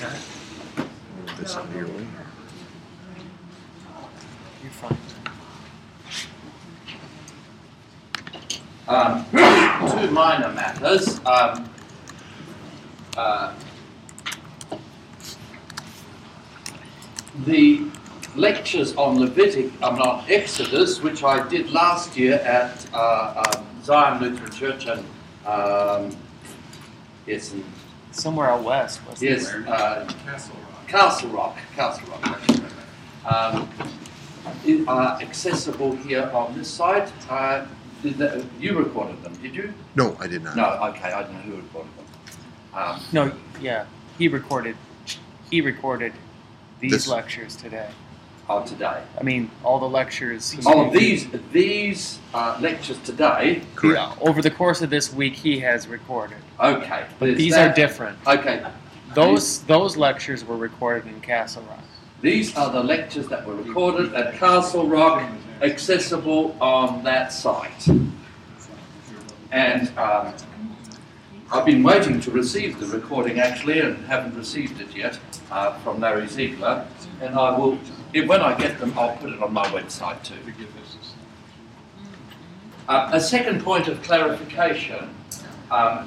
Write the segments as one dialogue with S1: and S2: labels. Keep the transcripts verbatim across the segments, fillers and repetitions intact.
S1: Move this up your way.
S2: You're fine.
S3: Um, two minor matters. Um, uh, the lectures on Levitic, um, on Exodus, which I did last year at uh, um, Zion Lutheran Church and um, yes, and
S2: Somewhere out west, wasn't
S3: yes,
S2: it?
S3: uh,
S4: Castle Rock.
S3: Castle Rock, Castle Rock. Um, it, uh, accessible here on this side. Uh, did that, you recorded them, did you?
S1: No, I did not.
S3: No, okay, I don't know who recorded them. Um,
S2: No, yeah. He recorded he recorded these
S1: This-
S2: lectures today.
S3: oh, today.
S2: I mean, all the lectures. he-
S3: Oh, these these uh, lectures today.
S1: Correct.
S2: Yeah, over the course of this week, he has recorded.
S3: Okay,
S2: But
S3: there's
S2: these
S3: that.
S2: are different.
S3: Okay,
S2: Those those lectures were recorded in Castle Rock.
S3: these are the lectures that were recorded at Castle Rock, accessible on that site. And um, I've been waiting to receive the recording actually, and haven't received it yet uh, from Larry Ziegler. And I will, if, when I get them, I'll put it on my website too. Uh, a second point of clarification. Um,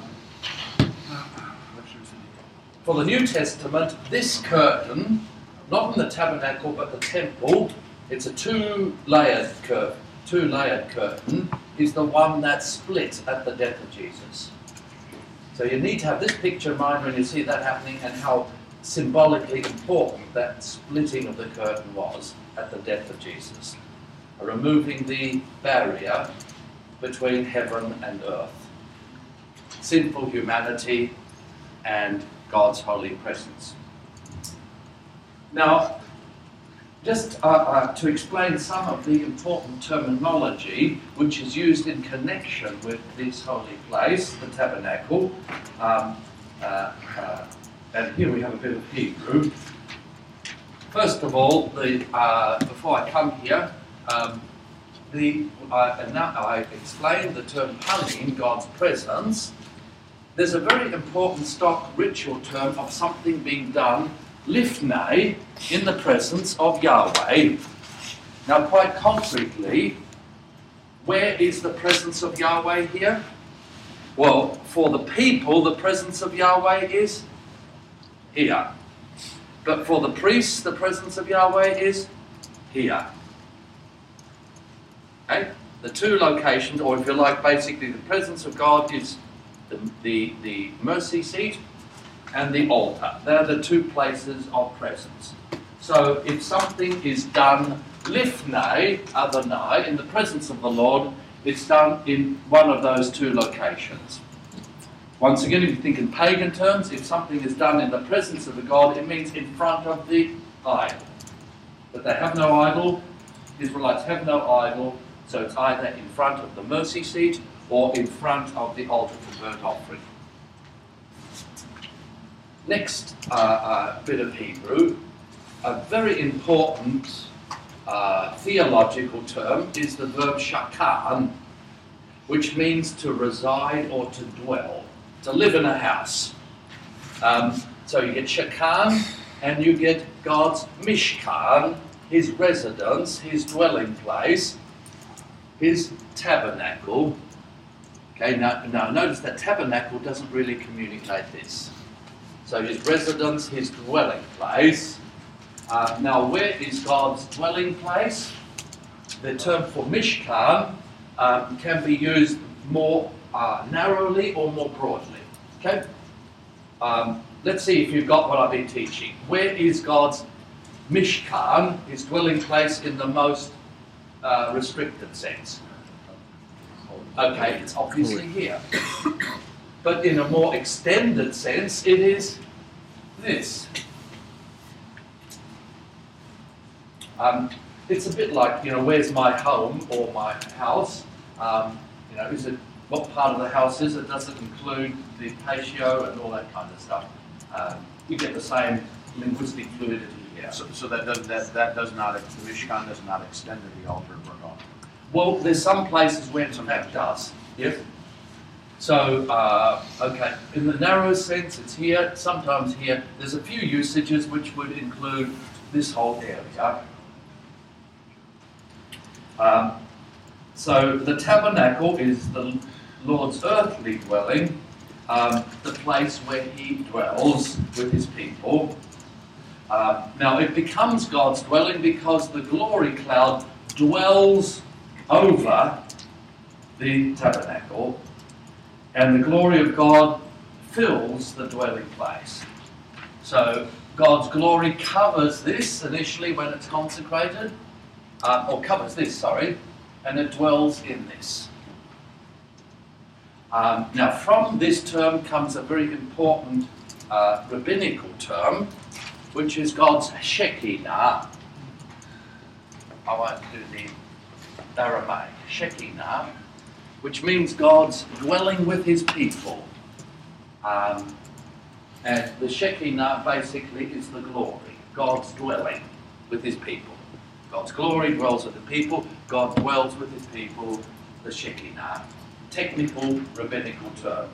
S3: For the New Testament, this curtain, not in the tabernacle but the temple, it's a two-layered curtain, two-layered curtain, is the one that split at the death of Jesus. So you need to have this picture in mind when you see that happening, and how symbolically important that splitting of the curtain was at the death of Jesus, removing the barrier between heaven and earth, sinful humanity and God's holy presence. Now, just uh, uh, to explain some of the important terminology which is used in connection with this holy place, the tabernacle, um, uh, uh, and here we have a bit of Hebrew. First of all, the, uh, before I come here, um, the, uh, and now I explained the term panim, God's presence. There's a very important stock ritual term of something being done, lifnei, in the presence of Yahweh. Now, quite concretely, where is the presence of Yahweh here? Well, for the people, the presence of Yahweh is here. But for the priests, the presence of Yahweh is here. Okay? The two locations, or if you like, basically the presence of God is The, the, the mercy seat and the altar. They're the two places of presence. So if something is done lifnei, adonai, in the presence of the Lord, it's done in one of those two locations. Once again, if you think in pagan terms, if something is done in the presence of the God, it means in front of the idol. But they have no idol, Israelites have no idol, so it's either in front of the mercy seat or in front of the altar for burnt offering. Next uh, uh, bit of Hebrew, a very important uh, theological term is the verb shakan, which means to reside or to dwell, to live in a house. Um, so you get shakan and you get God's mishkan, his residence, his dwelling place, his tabernacle. Okay, now, now notice that tabernacle doesn't really communicate this. So his residence, his dwelling place. Uh, now where is God's dwelling place? The term for mishkan um, can be used more uh, narrowly or more broadly. Okay? Um, let's see if you've got what I've been teaching. Where is God's mishkan, his dwelling place, in the most uh, restricted sense? Okay, it's obviously here. But in a more extended sense, it is this. Um, it's a bit like, you know, where's my home or my house? Um, you know, is it, what part of the house is it? Does it include the patio and all that kind of stuff? Um, you get the same linguistic fluidity here.
S4: So, so that does that that does not the Mishkan does not extend to the altar of burnt offering.
S3: Well, there's some places where it does. Yes. So, uh, okay, in the narrow sense, it's here, sometimes here. There's a few usages which would include this whole area. Um, so, the tabernacle is the Lord's earthly dwelling, um, the place where he dwells with his people. Um, now, it becomes God's dwelling because the glory cloud dwells over the tabernacle, and the glory of God fills the dwelling place. So God's glory covers this initially when it's consecrated, uh, or covers this, sorry, and it dwells in this. Um, now from this term comes a very important uh, rabbinical term, which is God's Shekinah. I won't do the Aramaic. Shekinah, which means God's dwelling with his people. Um, and the Shekinah basically is the glory, God's dwelling with his people. God's glory dwells with the people, God dwells with his people, the Shekinah. Technical rabbinical term.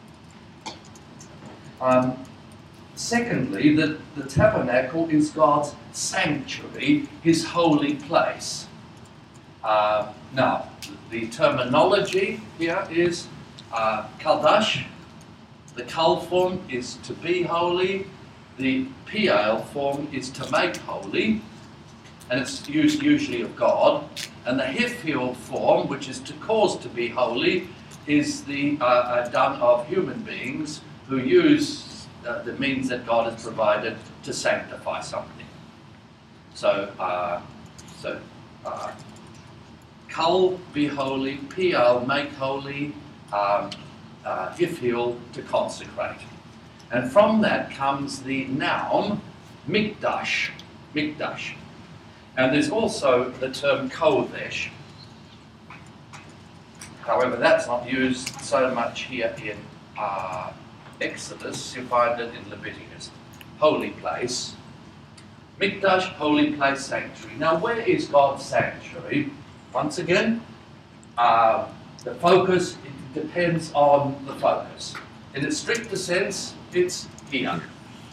S3: Um, secondly, the, the tabernacle is God's sanctuary, his holy place. Uh, now, the terminology here is uh, Kaldash. The Kal form is to be holy. The Pial form is to make holy. And it's used usually of God. And the Hifil form, which is to cause to be holy, is the uh, uh, done of human beings who use uh, the means that God has provided to sanctify something. So, uh, so uh, Kal, be holy, Pial, make holy, um, uh, Hifil, to consecrate. And from that comes the noun Mikdash, Mikdash. And there's also the term Kodesh. However, that's not used so much here in uh, Exodus. You find it in Leviticus. Holy place. Mikdash, holy place, sanctuary. Now, where is God's sanctuary? Once again, uh, the focus, it depends on the focus. In a stricter sense, it's here.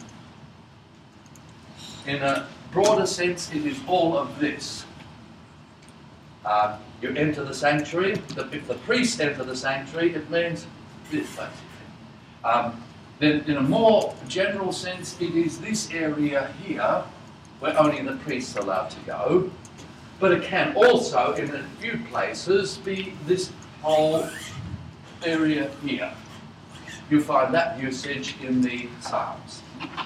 S3: In a broader sense, it is all of this. Uh, you enter the sanctuary. The, if the priests enter the sanctuary, it means this, basically. Um, then, in a more general sense, it is this area here where only the priests are allowed to go. But it can also, in a few places, be this whole area here. You find that usage in the Psalms.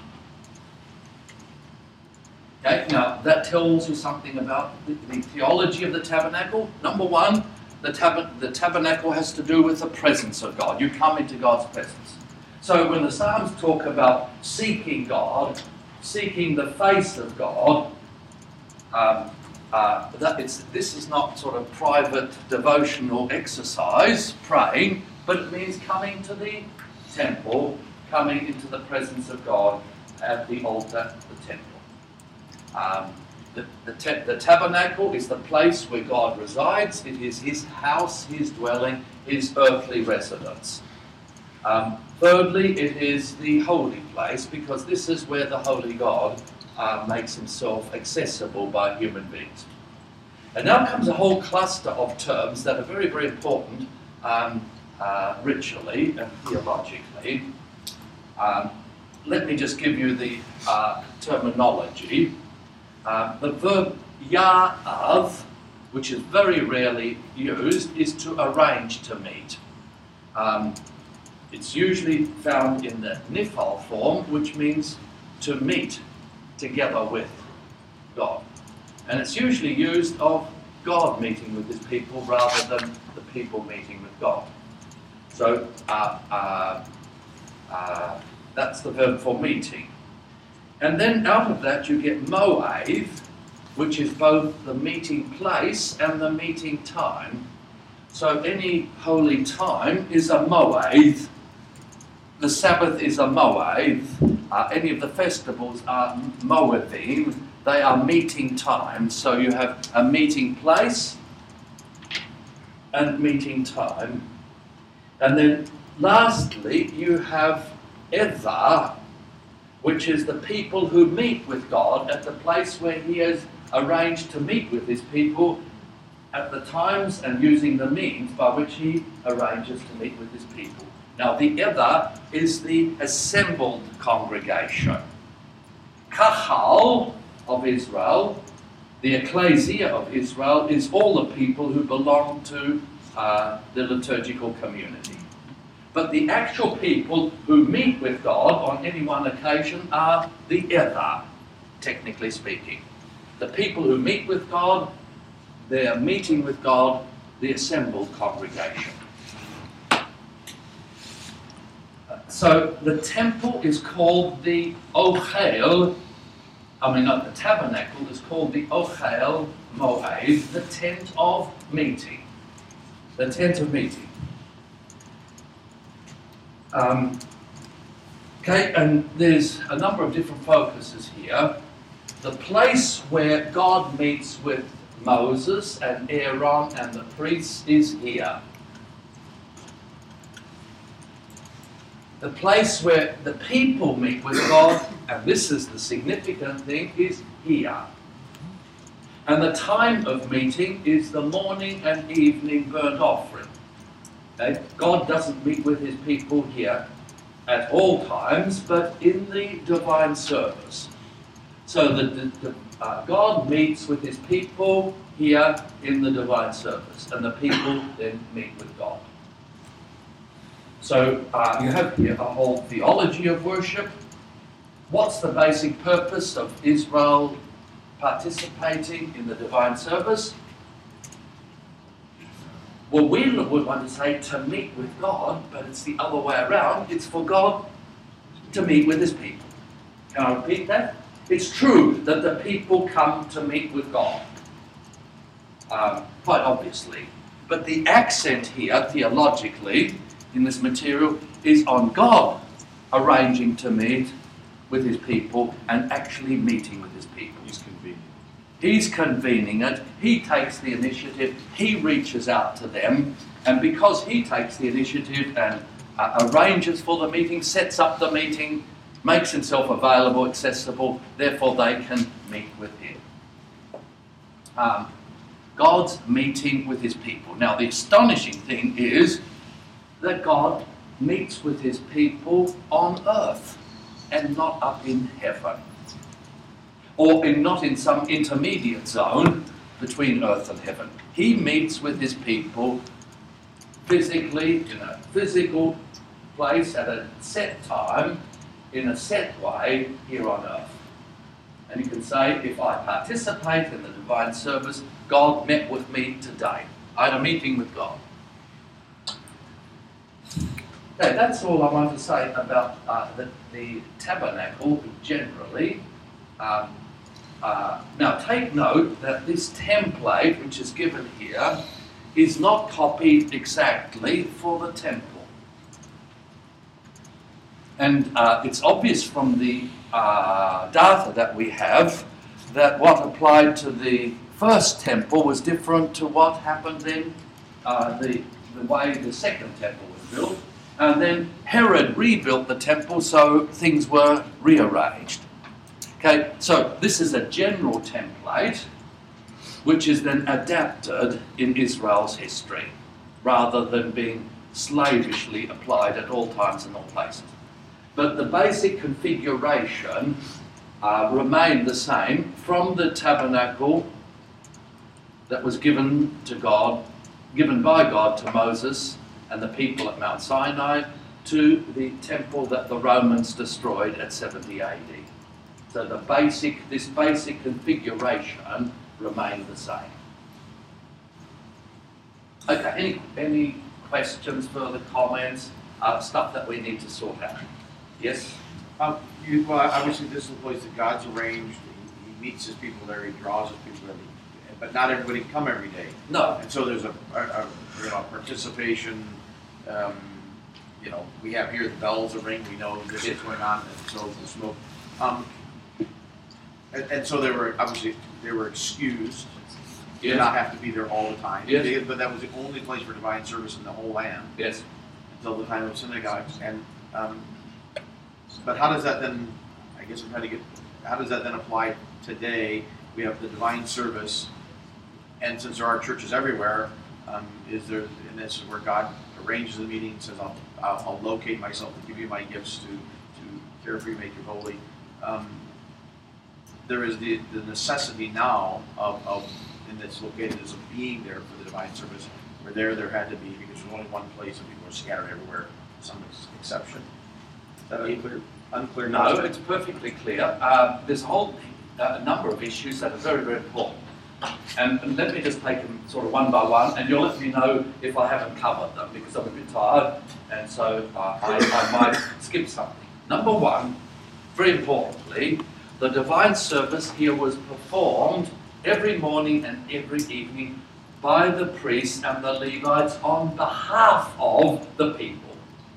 S3: Okay, now that tells you something about the, the theology of the tabernacle. Number one, the, tab the tabernacle has to do with the presence of God. You come into God's presence. So when the Psalms talk about seeking God, seeking the face of God, um, uh, that it's, this is not sort of private devotional exercise, praying, but it means coming to the temple, coming into the presence of God at the altar, the temple. Um, the, the, the tabernacle is the place where God resides. It is his house, his dwelling, his earthly residence. Um, thirdly, it is the holy place, because this is where the holy God uh, makes himself accessible by human beings. And now comes a whole cluster of terms that are very, very important um, uh, ritually and theologically. Um, let me just give you the uh, terminology. Uh, the verb ya'av, which is very rarely used, is to arrange to meet. Um, it's usually found in the nifal form, which means to meet together with God. And it's usually used of God meeting with his people rather than the people meeting with God. So uh, uh, uh, that's the verb for meeting. And then out of that you get mo'av, which is both the meeting place and the meeting time. So any holy time is a mo'av. The Sabbath is a mo'av. Uh, any of the festivals are mo'avim. They are meeting times. So you have a meeting place and meeting time. And then lastly, you have Eva, which is the people who meet with God at the place where he has arranged to meet with his people at the times and using the means by which he arranges to meet with his people. Now, the Eva is the assembled congregation. Kahal of Israel, the ecclesia of Israel, is all the people who belong to uh, the liturgical community. But the actual people who meet with God on any one occasion are the Eva, technically speaking. The people who meet with God, they are meeting with God, the assembled congregation. So the temple is called the Ochel, I mean not the tabernacle, is called the Ochel Moed, the tent of meeting. The tent of meeting. Um, okay, and there's a number of different focuses here. The place where God meets with Moses and Aaron and the priests is here. The place where the people meet with God, and this is the significant thing, is here. And the time of meeting is the morning and evening burnt offering. Okay? God doesn't meet with his people here at all times, but in the divine service. So the, the, the, uh, God meets with his people here in the divine service, and the people then meet with God. So uh, you have here a whole theology of worship. What's the basic purpose of Israel participating in the divine service? Well, we would want to say to meet with God, but it's the other way around. It's for God to meet with his people. Can I repeat that? It's true that the people come to meet with God, um, quite obviously. But the accent here, theologically, in this material, is on God arranging to meet with his people and actually meeting with his people.
S4: He's convening.
S3: He's convening it. He takes the initiative. He reaches out to them. And because he takes the initiative and uh, arranges for the meeting, sets up the meeting, makes himself available, accessible, therefore they can meet with him. Um, God's meeting with his people. Now, the astonishing thing is that God meets with his people on earth and not up in heaven, or in, not in some intermediate zone between earth and heaven. He meets with his people physically, in a physical place, at a set time, in a set way, here on earth. And you can say, if I participate in the divine service, God met with me today. I had a meeting with God. Okay, that's all I want to say about uh, the, the tabernacle generally. Um, uh, now take note that this template, which is given here, is not copied exactly for the temple. And uh, it's obvious from the uh, data that we have that what applied to the first temple was different to what happened in uh, the, the way the second temple was built. And then Herod rebuilt the temple, so things were rearranged. Okay, so this is a general template which is then adapted in Israel's history rather than being slavishly applied at all times and all places. But the basic configuration uh, remained the same from the tabernacle that was given to God, given by God to Moses and the people at Mount Sinai, to the temple that the Romans destroyed at seventy A D. So the basic, this basic configuration remained the same. Okay, any, any questions, further comments, uh, stuff that we need to sort out? Yes?
S4: Um, you, well, obviously this is the place that God's arranged. He, he meets his people there. He draws his people there. But not everybody can come every day.
S3: No.
S4: And so there's a, a, a you know, participation. Um, you know, we have here the bells are ring. We know this is going on, and so the smoke. Um, and, and so they were obviously they were excused. They did not have to be there all the time.
S3: Yes.
S4: They, but that was the only place for divine service in the whole land.
S3: Yes.
S4: until the time of synagogues. And um, but how does that then? I guess I'm trying to get. How does that then apply today? We have the divine service, and since there are churches everywhere, um, is there? And this is where God arranges the meeting, says, "I'll, I'll, I'll locate myself to give you my gifts to to care for you, make you holy." Um, there is the, the necessity now of, of in this located as of being there for the divine service. Where there, there had to be, because there's only one place and people are scattered everywhere, some ex- exception. Is that unclear? Unclear?
S3: No, it's perfectly clear. Uh, there's a whole uh, number of issues that are very, very important. And, and let me just take them sort of one by one, and you'll let me know if I haven't covered them, because I'm a bit tired, and so uh, I, I might skip something. Number one, very importantly, the divine service here was performed every morning and every evening by the priests and the Levites on behalf of the people.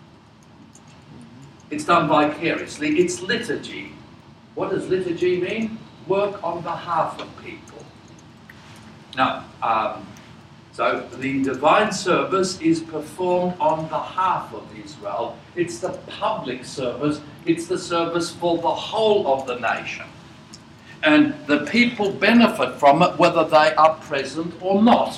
S3: It's done vicariously. It's liturgy. What does liturgy mean? Work on behalf of people. Now, um, so the divine service is performed on behalf of Israel. It's the public service. It's the service for the whole of the nation. And the people benefit from it whether they are present or not.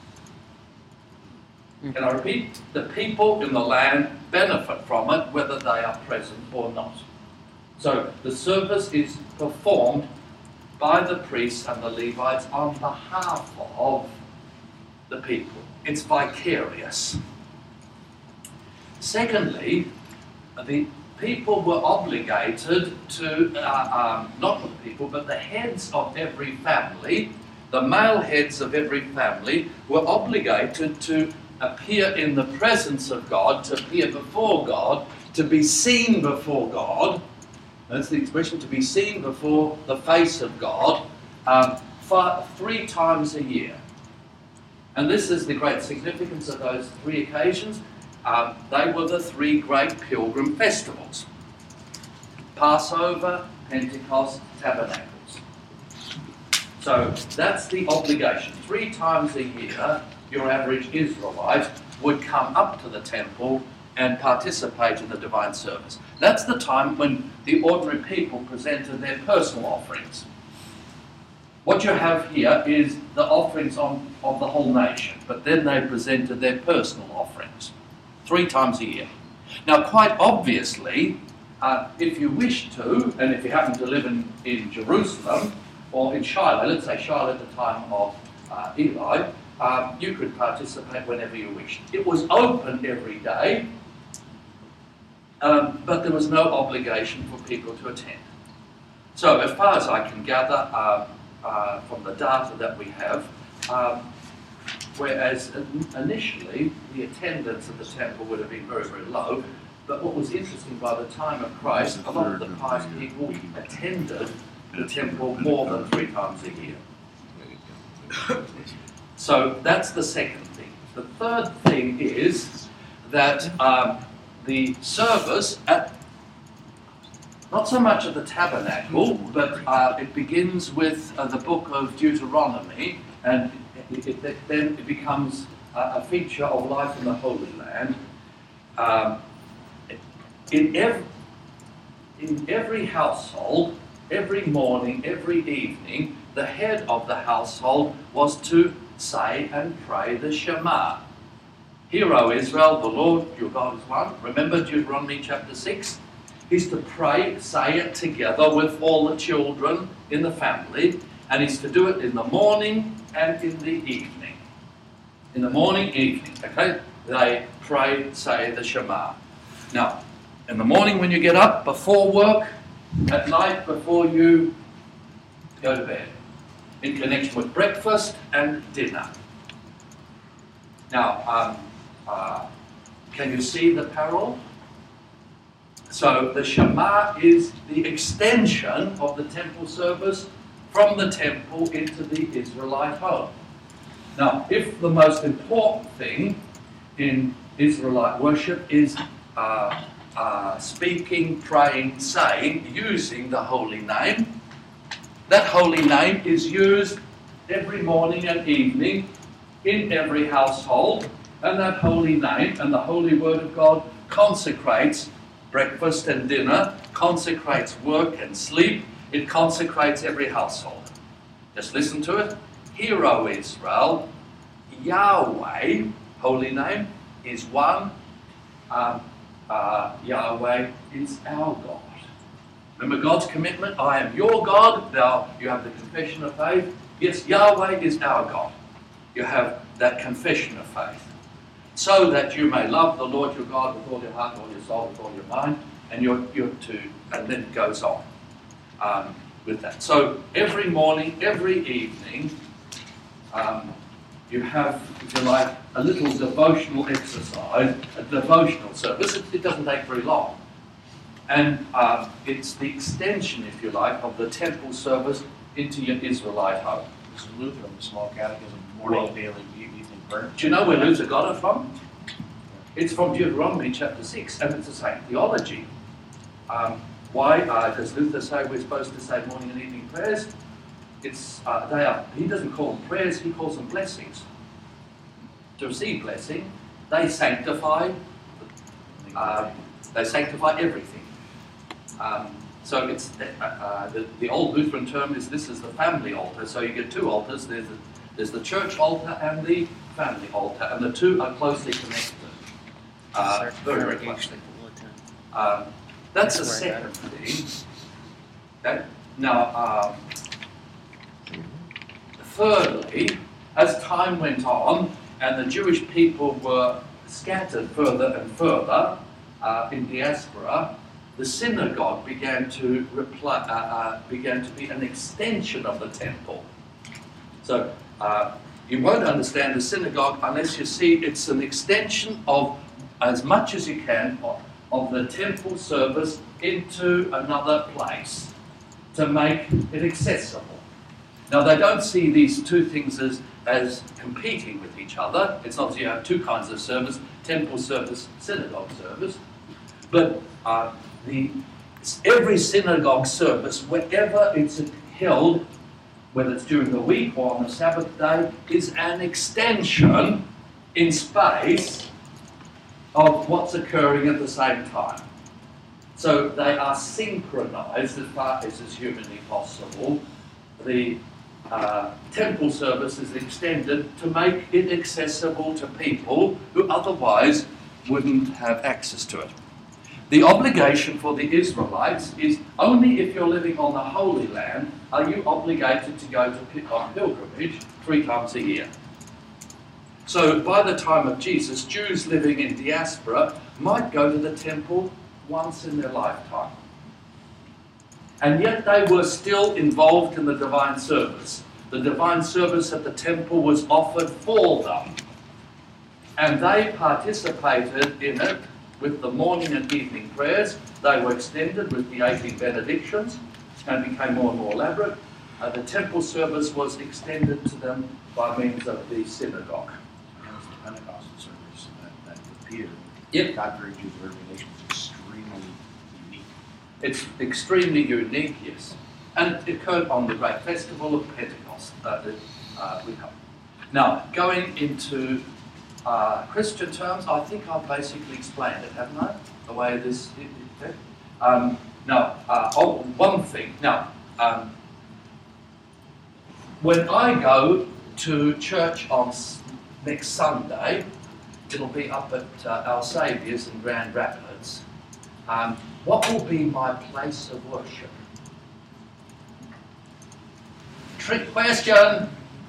S3: Can I repeat? The people in the land benefit from it whether they are present or not. So the service is performed by the priests and the Levites on behalf of the people. It's vicarious. Secondly, the people were obligated to, uh, um, not the people, but the heads of every family, the male heads of every family, were obligated to appear in the presence of God, to appear before God, to be seen before God. That's the expression, to be seen before the face of God, um, for three times a year. And this is the great significance of those three occasions. Um, they were the three great pilgrim festivals: Passover, Pentecost, Tabernacles. So that's the obligation. Three times a year, your average Israelite would come up to the temple and participate in the divine service. That's the time when the ordinary people presented their personal offerings. What you have here is the offerings on, of the whole nation, but then they presented their personal offerings three times a year. Now, quite obviously, uh, if you wish to, and if you happen to live in, in Jerusalem or in Shiloh, let's say Shiloh at the time of uh, Eli, um, you could participate whenever you wished. It was open every day, um, but there was no obligation for people to attend. So, as far as I can gather um, uh, from the data that we have, um, whereas initially the attendance at the temple would have been very, very low, but what was interesting, by the time of Christ, a lot of the pious people attended the temple more than three times a year. So that's the second thing. The third thing is that um, the service at, not so much at the tabernacle, but uh, it begins with uh, the book of Deuteronomy, and it, it, it, then it becomes uh, a feature of life in the Holy Land. Um, in, ev- in every household, every morning, every evening, the head of the household was to say and pray the Shema. Hear, O Israel, the Lord your God is one. Remember Deuteronomy chapter six? He's to pray, say it together with all the children in the family, and he's to do it in the morning and in the evening. In the morning, evening, okay? They pray, say the Shema. Now, in the morning when you get up, before work, at night before you go to bed, in connection with breakfast and dinner. Now, um, uh, can you see the parallel? So the Shema is the extension of the temple service from the temple into the Israelite home. Now, if the most important thing in Israelite worship is uh, uh, speaking, praying, saying, using the holy name, that holy name is used every morning and evening in every household, And that holy name and the holy word of God consecrates breakfast and dinner, consecrates work and sleep, it consecrates every household. Just listen to it. Hear, O Israel, Yahweh, holy name, is one. Um, uh, Yahweh is our God. Remember God's commitment? I am your God. Now you have the confession of faith. Yes, Yahweh is our God. You have that confession of faith. So that you may love the Lord your God with all your heart, all your soul, with all your mind, and you're, you're to, and then it goes on um, with that. So every morning, every evening, um, you have, if you like, a little devotional exercise, a devotional service. It, it doesn't take very long. And um, it's the extension, if you like, of the temple service into your Israelite home.
S4: This is Luther on the Small Catechism, morning,
S3: Well,
S4: daily, evening prayer.
S3: Do you know where Luther got it from? It's from Deuteronomy chapter six, and it's the same theology. Um, why uh, does Luther say we're supposed to say morning and evening prayers? It's uh, they are. He doesn't call them prayers; he calls them blessings. To receive blessing, they sanctify. Uh, they sanctify everything. Um, so it's the, uh, the, the old Lutheran term is this is the family altar. So you get two altars. There's the, there's the church altar and the family altar, and the two are closely connected. Uh, very, very closely. Um, that's the second thing. Okay? Now, um, thirdly, as time went on and the Jewish people were scattered further and further uh, in diaspora, the synagogue began to reply, uh, uh, began to be an extension of the temple. So uh, you won't understand the synagogue unless you see it's an extension of, as much as you can, of, of the temple service into another place to make it accessible. Now they don't see these two things as, as competing with each other. It's not that you have two kinds of service, temple service, synagogue service, but uh, the, every synagogue service, wherever it's held, whether it's during the week or on the Sabbath day, is an extension in space of what's occurring at the same time. So they are synchronized as far as is humanly possible. The uh, temple service is extended to make it accessible to people who otherwise wouldn't have access to it. The obligation for the Israelites is only if you're living on the Holy Land are you obligated to go to on pilgrimage three times a year. So by the time of Jesus, Jews living in diaspora might go to the temple once in their lifetime. And yet they were still involved in the divine service. The divine service at the temple was offered for them. And they participated in it with the morning and evening prayers. They were extended with the eighteen benedictions and became more and more elaborate. Uh, the temple service was extended to them by means of the synagogue.
S4: And it's the Pentecostal service that, that with Peter,
S3: Yep.
S4: God very Jews of every nation was extremely unique.
S3: It's extremely unique, yes. And it occurred on the great festival of Pentecost uh, that uh, we have. Now, going into uh, Christian terms, I think I've basically explained it, haven't I? The way this is. Um, now, uh, oh, one thing. Now, um, when I go to church on s- next Sunday, it'll be up at uh, Our Saviour's in Grand Rapids. Um, what will be my place of worship? Trick question.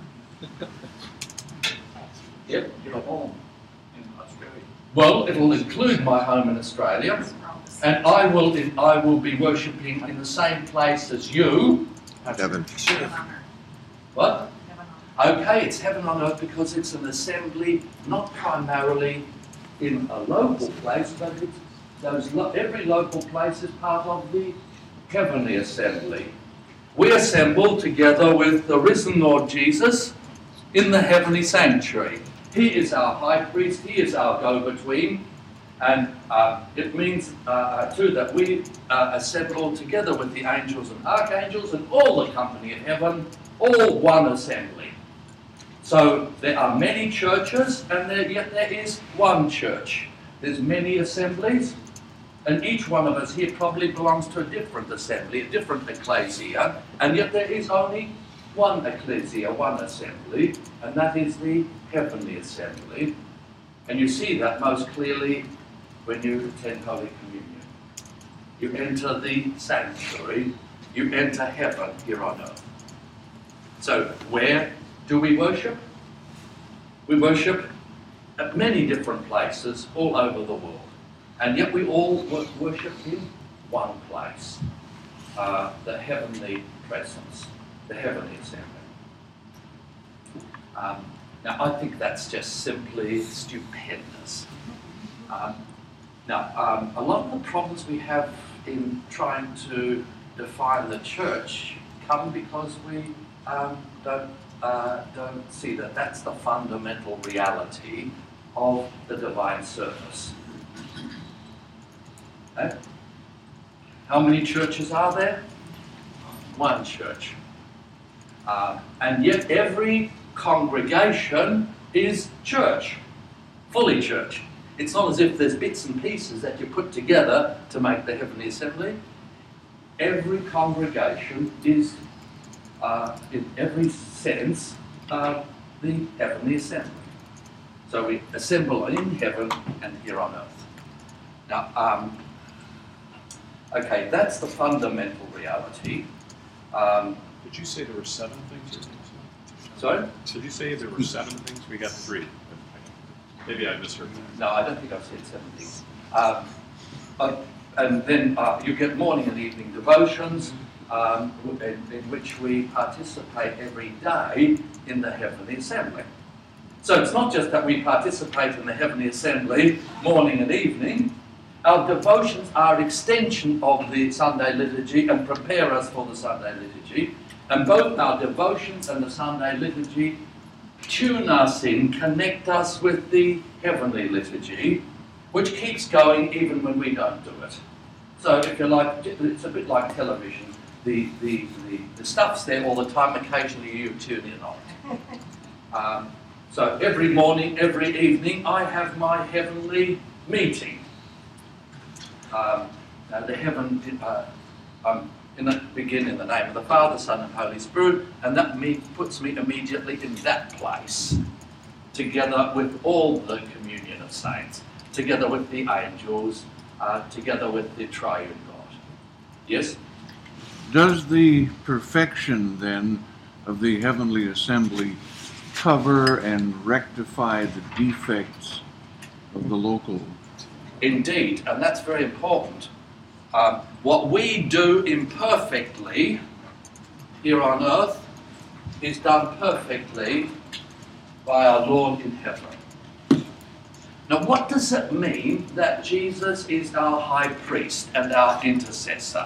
S3: Yep.
S4: Your home in Australia.
S3: Well, it'll include my home in Australia, and I will I will be worshipping in the same place as you.
S1: Heaven.
S3: What? Okay, it's heaven on earth because it's an assembly, not primarily in a local place, but it's those lo- every local place is part of the heavenly assembly. We assemble together with the risen Lord Jesus in the heavenly sanctuary. He is our high priest, he is our go-between, and uh, it means uh, uh, too that we uh, assemble together with the angels and archangels and all the company of heaven, all one assembly. So there are many churches, and there, yet there is one church. There's many assemblies, and each one of us here probably belongs to a different assembly, a different ecclesia, and yet there is only one ecclesia, one assembly, and that is the heavenly assembly. And you see that most clearly when you attend Holy Communion. You enter the sanctuary, you enter heaven here on earth. So where do we worship? We worship at many different places all over the world. And yet we all worship in one place, uh, the heavenly presence, the heavenly assembly. Um, now I think that's just simply stupendous. Um, now, um, a lot of the problems we have in trying to define the church come because we um, don't Uh, don't see that that's the fundamental reality of the divine service. Okay? How many churches are there? One church. Uh, and yet every congregation is church, fully church. It's not as if there's bits and pieces that you put together to make the heavenly assembly. Every congregation is Uh, in every sense, uh, the heavenly assembly. So we assemble in heaven and here on earth. Now, um, okay, that's the fundamental reality. Um,
S5: Did you say there were seven things?
S3: sorry?
S5: Did you say there were seven things? We got three. Maybe I misheard that.
S3: No, I don't think I've said seven things. Um, uh, and then uh, you get morning and evening devotions, Um, in, in which we participate every day in the heavenly assembly. So it's not just that we participate in the heavenly assembly morning and evening. Our devotions are an extension of the Sunday liturgy and prepare us for the Sunday liturgy. And both our devotions and the Sunday liturgy tune us in, connect us with the heavenly liturgy, which keeps going even when we don't do it. So if you like, it's a bit like television. The, the, the, the stuff's there all the time, occasionally you tune in on it. Um, so every morning, every evening, I have my heavenly meeting. Um, uh, the heaven, uh, um, in the, begin in the name of the Father, Son and Holy Spirit, and that me, puts me immediately in that place, together with all the communion of saints, together with the angels, uh, together with the triune God. Yes?
S6: Does the perfection, then, of the heavenly assembly cover and rectify the defects of the local?
S3: Indeed, and that's very important. Um, what we do imperfectly here on earth is done perfectly by our Lord in heaven. Now, what does it mean that Jesus is our high priest and our intercessor?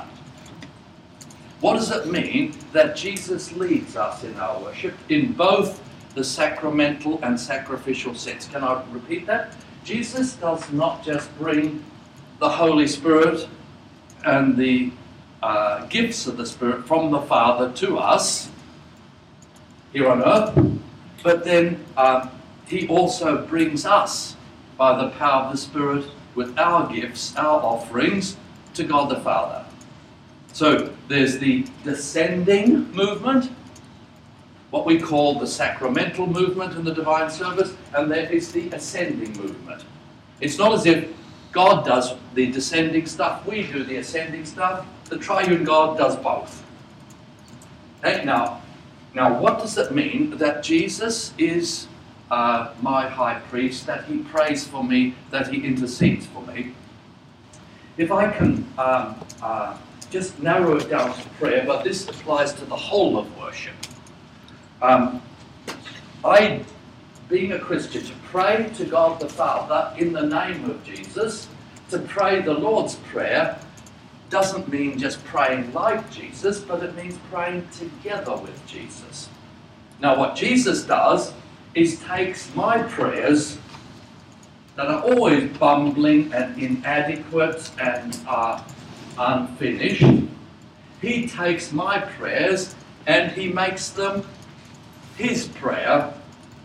S3: What does it mean that Jesus leads us in our worship in both the sacramental and sacrificial sense? Can I repeat that? Jesus does not just bring the Holy Spirit and the uh, gifts of the Spirit from the Father to us here on earth, but then uh, he also brings us by the power of the Spirit with our gifts, our offerings, to God the Father. So there's the descending movement, what we call the sacramental movement in the divine service, and there is the ascending movement. It's not as if God does the descending stuff, we do the ascending stuff. The triune God does both. Okay, now, now what does it mean that Jesus is uh, my high priest, that he prays for me, that he intercedes for me? If I can um, uh, just narrow it down to prayer, but this applies to the whole of worship. Um, I, being a Christian, to pray to God the Father in the name of Jesus, to pray the Lord's Prayer, doesn't mean just praying like Jesus, but it means praying together with Jesus. Now what Jesus does is takes my prayers that are always bumbling and inadequate and are unfinished. He takes my prayers and he makes them his prayer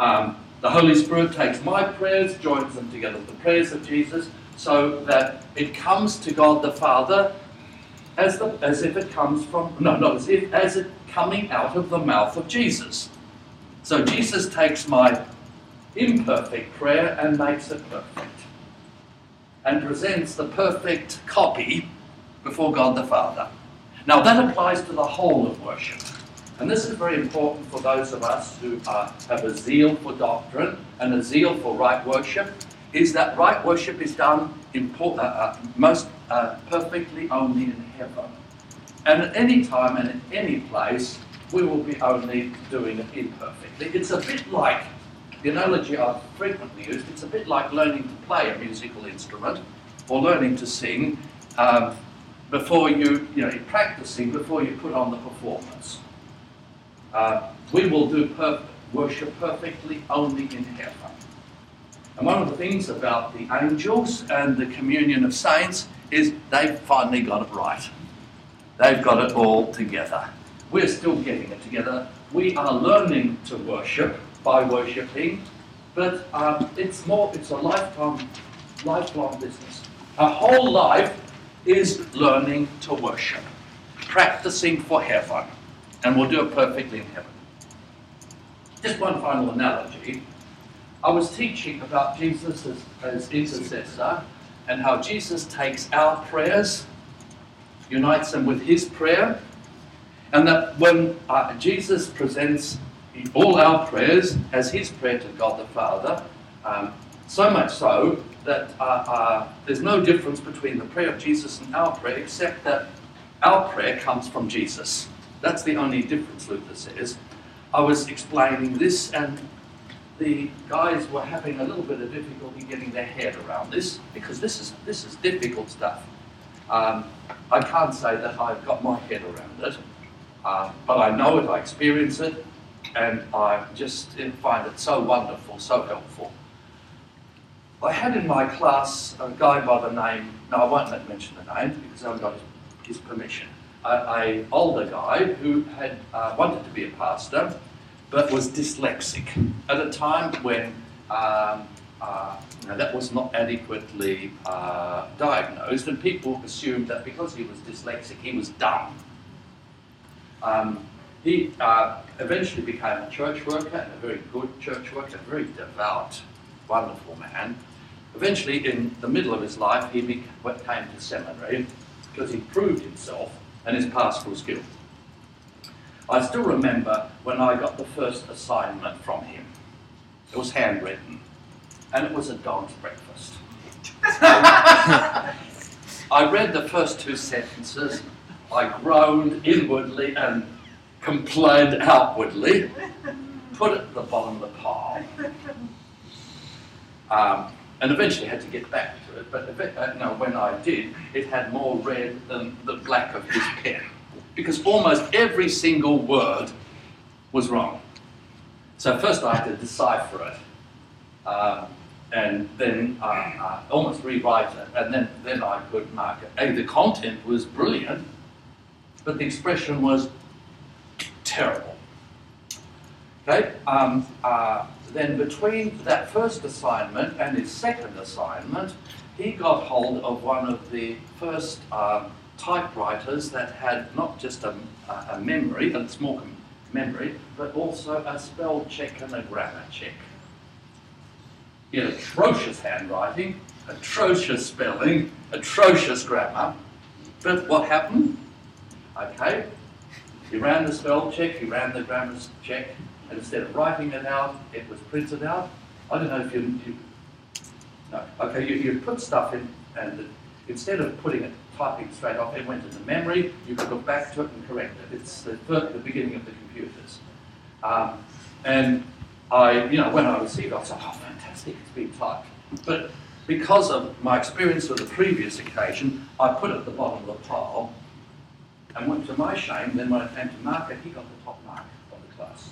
S3: Um, the Holy Spirit takes my prayers, joins them together with the prayers of Jesus, so that it comes to God the Father as, the, as if it comes from, no, not as if, as it coming out of the mouth of Jesus. So Jesus takes my imperfect prayer and makes it perfect, and presents the perfect copy before God the Father. Now that applies to the whole of worship. And this is very important for those of us who uh, have a zeal for doctrine and a zeal for right worship, is that right worship is done impor- uh, uh, most uh, perfectly only in heaven. And at any time and in any place, we will be only doing it imperfectly. It's a bit like, the analogy I've frequently used, it's a bit like learning to play a musical instrument or learning to sing um, before you, you know, practicing before you put on the performance. Uh, we will do per- worship perfectly only in heaven. And one of the things about the angels and the communion of saints is they've finally got it right. They've got it all together. We're still getting it together. We are learning to worship by worshipping, but um, it's more, it's a lifetime, lifelong business. Our whole life is learning to worship, practicing for heaven. And we'll do it perfectly in heaven. Just one final analogy. I was teaching about Jesus as, as intercessor and how Jesus takes our prayers, unites them with his prayer, and that when uh, Jesus presents all our prayers as his prayer to God the Father, um, so much so that uh, uh, there's no difference between the prayer of Jesus and our prayer, except that our prayer comes from Jesus. That's the only difference, Luther says. I was explaining this, and the guys were having a little bit of difficulty getting their head around this, because this is this is difficult stuff. Um, I can't say that I've got my head around it, uh, but I know it, I experience it, and I just find it so wonderful, so helpful. I had in my class a guy by the name, no, I won't mention the name because I've got his permission. A older guy who had uh, wanted to be a pastor, but was dyslexic at a time when um, uh, you know, that was not adequately uh, diagnosed, and people assumed that because he was dyslexic, he was dumb. Um, he uh, eventually became a church worker, and a very good church worker, a very devout, wonderful man. Eventually, in the middle of his life, he became, came to seminary because he proved himself and his pastoral skill. I still remember when I got the first assignment from him. It was handwritten, and it was a dog's breakfast. I read the first two sentences, I groaned inwardly and complained outwardly, put it at the bottom of the pile, um, and eventually had to get back to it, but uh, no, when I did, it had more red than the black of his pen, because almost every single word was wrong. So first I had to decipher it, uh, and then uh, uh, almost rewrite it, and then, then I could mark it. Hey, the content was brilliant, but the expression was terrible. Okay. Um, uh, Then between that first assignment and his second assignment, he got hold of one of the first uh, typewriters that had not just a, a memory, a small memory, but also a spell check and a grammar check. He had atrocious handwriting, atrocious spelling, atrocious grammar. But what happened? Okay, he ran the spell check, he ran the grammar check, and instead of writing it out, it was printed out. I don't know if you, you no, okay, you, you put stuff in, and instead of putting it, typing straight off, it went into memory, you could look back to it and correct it. It's the, the beginning of the computers. Um, and I, you know, when I received it, I said, oh, fantastic, it's been typed. But because of my experience with the previous occasion, I put it at the bottom of the pile, and went to my shame, then when I came to mark it, he got the top mark of the class.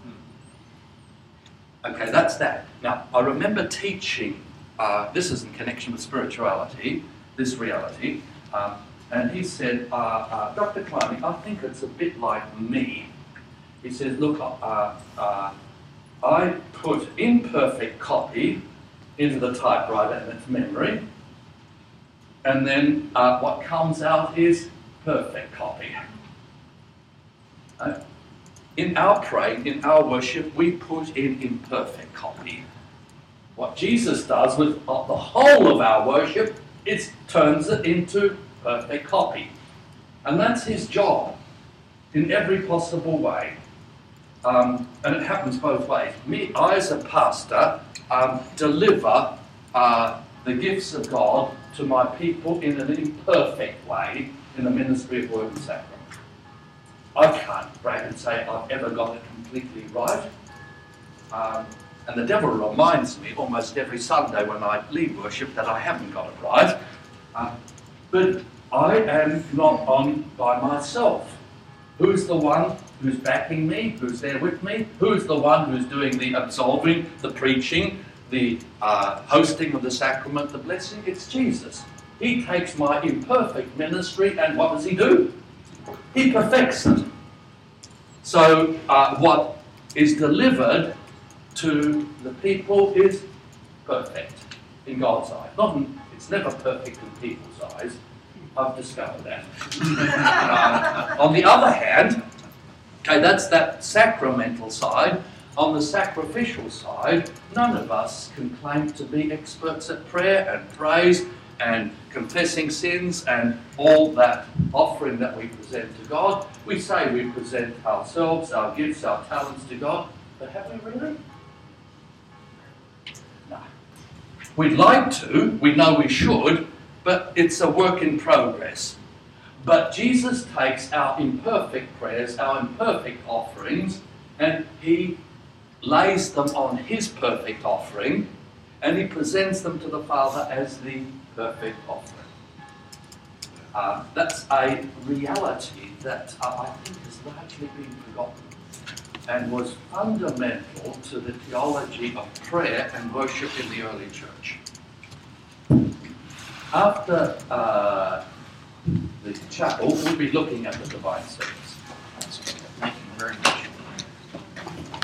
S3: Okay, that's that. Now, I remember teaching, uh, this is in connection with spirituality, this reality, um, and he said, uh, uh, Doctor Climbing, I think it's a bit like me. He says, look, uh, uh, I put imperfect copy into the typewriter and its memory, and then uh, what comes out is perfect copy. Uh, in our praying, in our worship, we put in imperfect copy. What Jesus does with uh, the whole of our worship is turns it into perfect copy. And that's his job in every possible way. Um, and it happens both ways. Me, I as a pastor, um, deliver uh, the gifts of God to my people in an imperfect way in the ministry of Word and Sacrament. I can't brag and say I've ever got it completely right. Um, and the devil reminds me almost every Sunday when I lead worship that I haven't got it right. Uh, but I am not on by myself. Who's the one who's backing me, who's there with me? Who's the one who's doing the absolving, the preaching, the uh, hosting of the sacrament, the blessing? It's Jesus. He takes my imperfect ministry and what does he do? He perfects it. So uh, what is delivered to the people is perfect in God's eyes. Not in, it's never perfect in people's eyes. I've discovered that. uh, on the other hand, okay, that's that sacramental side. On the sacrificial side, none of us can claim to be experts at prayer and praise and confessing sins and all that offering that we present to God. We say we present ourselves, our gifts, our talents to God, but have we really? No. We'd like to, we know we should, but it's a work in progress. But Jesus takes our imperfect prayers, our imperfect offerings, and he lays them on his perfect offering, and he presents them to the Father as the perfect offering. Uh, that's a reality that uh, I think has largely been forgotten and was fundamental to the theology of prayer and worship in the early church. After uh, the chapel, we'll be looking at the divine service.